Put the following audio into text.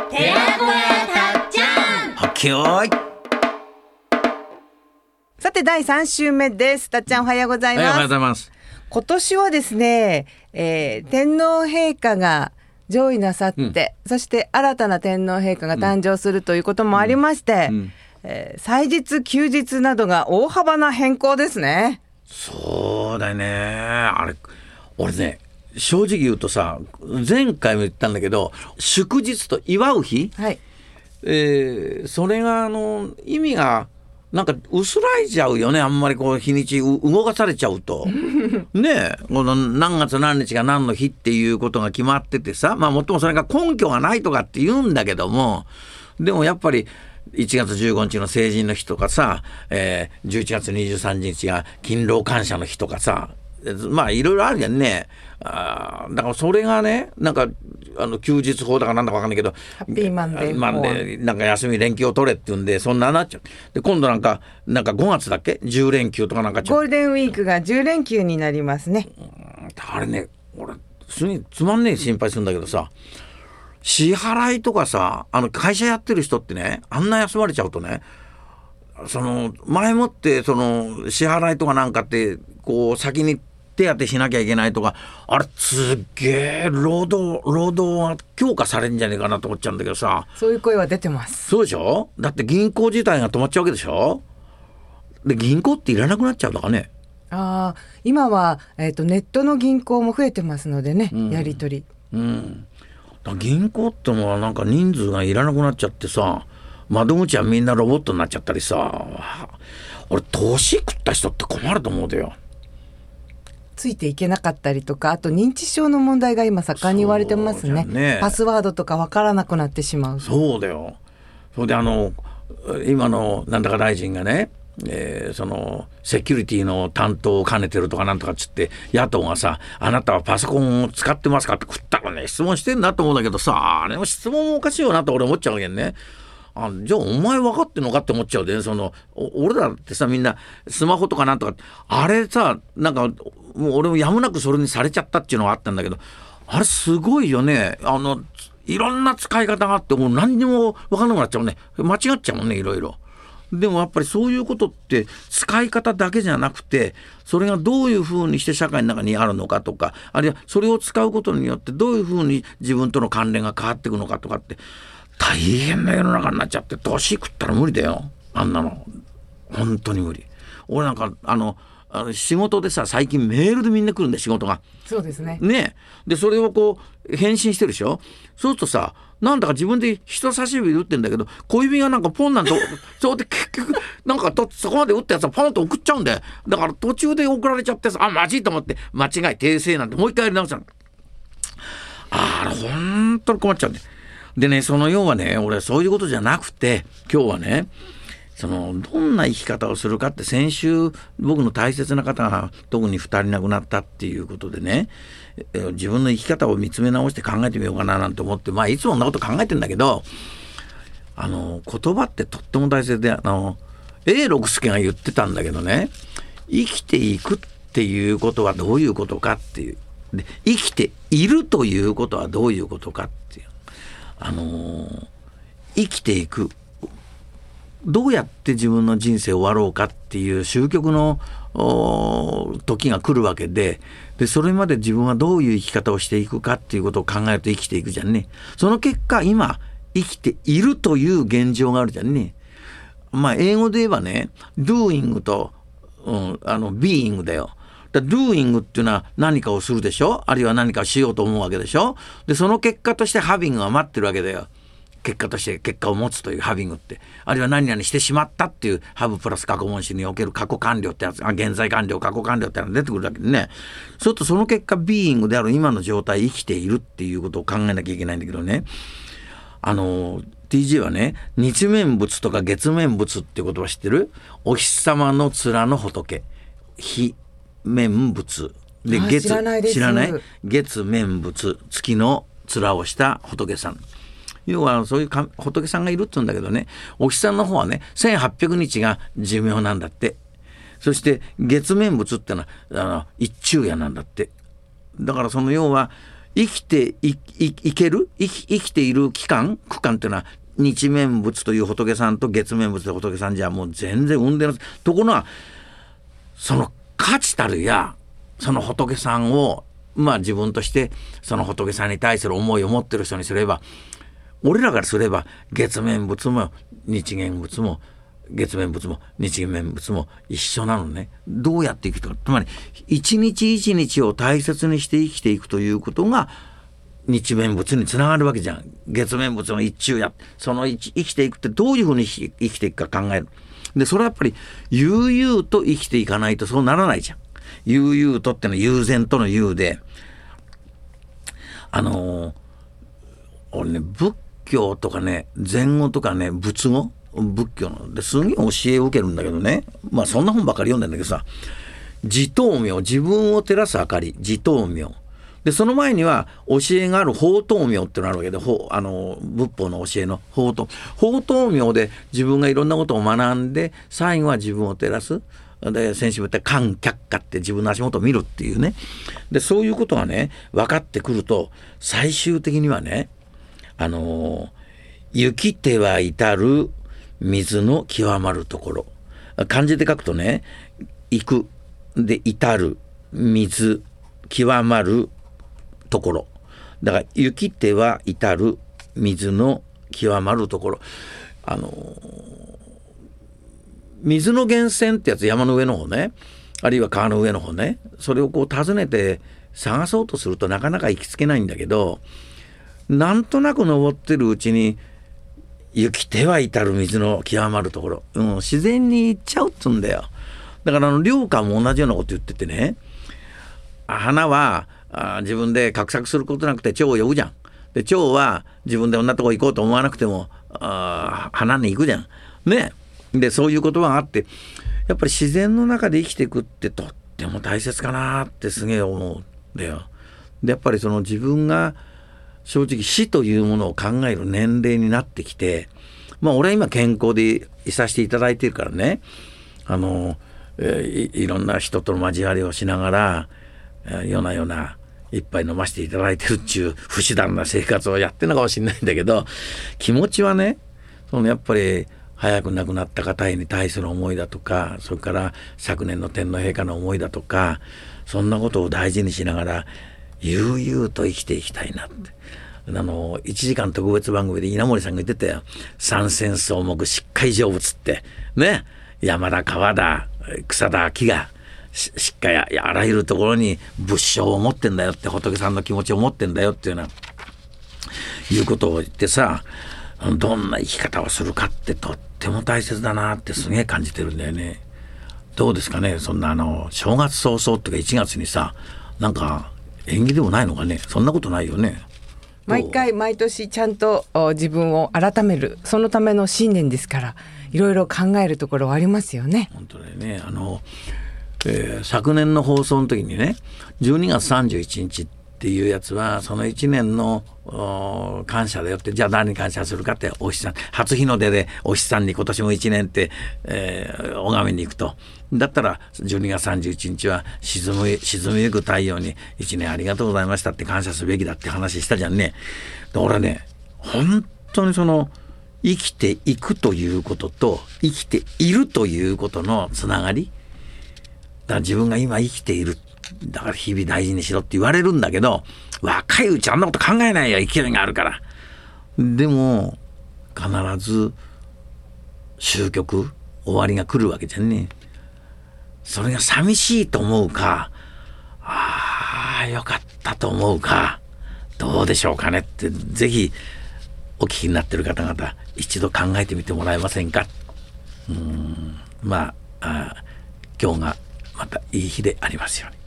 寺子屋たっちゃん。 はっけよーい。 さて第3週目です。たっちゃんおはようございます。 おはようございます。 今年はですね、天皇陛下が上位なさって、そして新たな天皇陛下が誕生するということもありまして、祭日休日などが大幅な変更ですね。 そうだよね。あれ俺ね、正直言うとさ、前回も言ったんだけど、祝日と祝う日、 はい、 それが意味がなんか薄らいじゃうよね。あんまりこう日にち動かされちゃうとねえ、この何月何日が何の日っていうことが決まっててさ、まあもっともそれが根拠がないとかって言うんだけども、でもやっぱり1月15日の成人の日とかさ、11月23日が勤労感謝の日とかさ、まあいろいろあるやんね。だからそれがね、なんか休日法だかなんだか分かんないけど、 ハッピーマンデーマンデーなんか休み連休を取れって言うんで、そんななっちゃう。で今度なんか5月だっけ、10連休とかなんかゴールデンウィークが10連休になりますね。 あれね、俺すげえつまんねえ心配するんだけどさ、支払いとかさ、会社やってる人ってね、あんな休まれちゃうとね、その前もってその支払いとかなんかってこう先に手当てしなきゃいけないとか、あれすっげえ労働が強化されるんじゃねえかなと思っちゃうんだけどさ。 そういう声は出てます。 そうでしょ。だって銀行自体が止まっちゃうわけでしょ。で銀行っていらなくなっちゃうとかね。 今は、ネットの銀行も増えてますのでね、やり取り、 だ銀行ってのはなんか人数がいらなくなっちゃってさ、窓口はみんなロボットになっちゃったりさ、俺年食った人って困ると思うだよ。 ついていけなかったりとか、あと認知症の問題が今盛んに言われてます ね。パスワードとかわからなくなってしまう。 そうだよ。それで今のなんだか大臣がね、そのセキュリティの担当を兼ねてるとかなんとかっつって、野党がさ、あなたはパソコンを使ってますかって食ったらね、質問してんだと思うんだけどさ、あれも質問もおかしいよなと俺思っちゃうわけね。じゃあお前分かってんのかって思っちゃうで、俺らってさ、みんなスマホとかなんとかあれさ、なんかもう俺もやむなくそれにされちゃったっていうのがあったんだけど、あれすごいよね。いろんな使い方があって、もう何にも分からなくなっちゃうね。間違っちゃうもんね、いろいろ。でもやっぱりそういうことって使い方だけじゃなくて、それがどういうふうにして社会の中にあるのかとか、あるいはそれを使うことによってどういうふうに自分との関連が変わっていくのかとかって、大変な世の中になっちゃって、年食ったら無理だよ、あんなの。本当に無理。俺なんか仕事でさ、最近メールでみんな来るんで、仕事が。 そうですね。 ね。でそれをこう返信してるでしょ。そうするとさ、なんだか自分で人差し指で打ってんだけど、小指がなんかポンなんてそうで結局なんかそこまで打ったやつはポンと送っちゃうんだよ。だから途中で送られちゃってさ、まずいと思って間違い訂正なんてもう一回やり直したの。あれ本当に困っちゃうんだよ。でね、その要はね、俺はそういうことじゃなくて、今日はね、どんな生き方をするかって、先週僕の大切な方が特に2人亡くなったっていうことでね、自分の生き方を見つめ直して考えてみようかななんて思って、まあいつもそんなこと考えてんだけど、言葉ってとっても大切で、永六輔が言ってたんだけどね、生きていくっていうことはどういうことかっていう、で生きているということはどういうことかっていう、生きていく、どうやって自分の人生を終わろうかっていう終局の時が来るわけで、それまで自分はどういう生き方をしていくかっていうことを考えると生きていくじゃんね。その結果今生きているという現状があるじゃんね。まあ英語で言えばね、doing と、being だよ。doing っていうのは何かをするでしょ、あるいは何かをしようと思うわけでしょ。でその結果として having が待ってるわけだよ。結果として結果を持つという having って、あるいは何々してしまったっていう have プラス過去問詞における過去完了ってやつ、現在完了過去完了ってのが出てくるわけでね。そうするとその結果 being である今の状態、生きているっていうことを考えなきゃいけないんだけどね、TG はね、日面仏とか月面仏っていう言葉知ってる？お日様の面の仏、日面仏で、 知らないです。 知らない？月面仏、月の面をした仏さん。要はそういう仏さんがいるって言うんだけどね、お日さんの方はね1800日が寿命なんだって。そして月面仏ってのは一昼夜なんだって。だからその要は生きていける生きている区間っていうのは日面仏という仏さんと月面仏という仏さんじゃもう全然生んでるところはその価値たるやその仏さんを自分としてその仏さんに対する思いを持ってる人にすれば俺らからすれば月面仏も日元仏も月面仏も日面仏も一緒なのね。どうやって生きていくかつまり一日一日を大切にして生きていくということが日面仏につながるわけじゃん。月面仏の一昼夜その生きていくってどういうふうに生きていくか考える。でそれはやっぱり悠々と生きていかないとそうならないじゃん。悠々とっての悠然との悠で俺ね仏教とかね禅語とかね仏語仏教のですげえ教えを受けるんだけどねそんな本ばっかり読んでんだけどさ自灯明自分を照らす明かり自灯明でその前には教えがある法灯明ってのがあるわけで仏法の教えの法灯明で自分がいろんなことを学んで最後は自分を照らすで先週も言った観客下って自分の足元を見るっていうねでそういうことがね分かってくると最終的にはね行きては至る水の極まるところ漢字で書くとね行くで至る水極まるところだから行きては至る水の極まるところ水の源泉ってやつ山の上の方ねあるいは川の上の方ねそれをこう訪ねて探そうとするとなかなか行きつけないんだけどなんとなく登ってるうちに行きては至る水の極まるところ、自然に行っちゃうっつうんだよ。だから良寛も同じようなこと言っててね花は自分で画策することなくて蝶を呼ぶじゃん。で蝶は自分でこんなとこ行こうと思わなくても花に行くじゃんね。でそういう言葉があってやっぱり自然の中で生きていくってとっても大切かなってすげえ思うんだよ。でやっぱりその自分が正直死というものを考える年齢になってきて俺は今健康でいさせていただいているからねいろんな人との交わりをしながら夜な夜な一杯飲ませていただいてるっちゅう不自然な生活をやってるのかもしれないんだけど気持ちはねやっぱり早く亡くなった方に対する思いだとかそれから昨年の天皇陛下の思いだとかそんなことを大事にしながら悠々と生きていきたいなって1時間特別番組で稲森さんが言ってたよ。三千草木しっかり成仏ってね山だ川だ草だ木がしっかりあらゆるところに仏性を持ってんだよって仏さんの気持ちを持ってんだよっていうことを言ってさどんな生き方をするかってとっても大切だなってすげえ感じてるんだよね。どうですかねそんな正月早々っていうか1月にさなんか縁起でもないのかね。そんなことないよね。 毎年ちゃんと自分を改めるそのための新年ですからいろいろ考えるところはありますよね。 本当だよね。昨年の放送の時にね12月31日っていうやつはその1年の感謝だよってじゃあ何に感謝するかってお日さん初日の出でお日さんに今年も1年って拝みに行くとだったら12月31日は沈みゆく太陽に1年ありがとうございましたって感謝すべきだって話したじゃんね。で俺はね本当に生きていくということと生きているということのつながりだから自分が今生きているだから日々大事にしろって言われるんだけど若いうちあんなこと考えないよ勢いがあるから。でも必ず終局終わりが来るわけじゃんね。それが寂しいと思うかよかったと思うかどうでしょうかねってぜひお聞きになっている方々一度考えてみてもらえませんか。今日がまたいい日でありますように。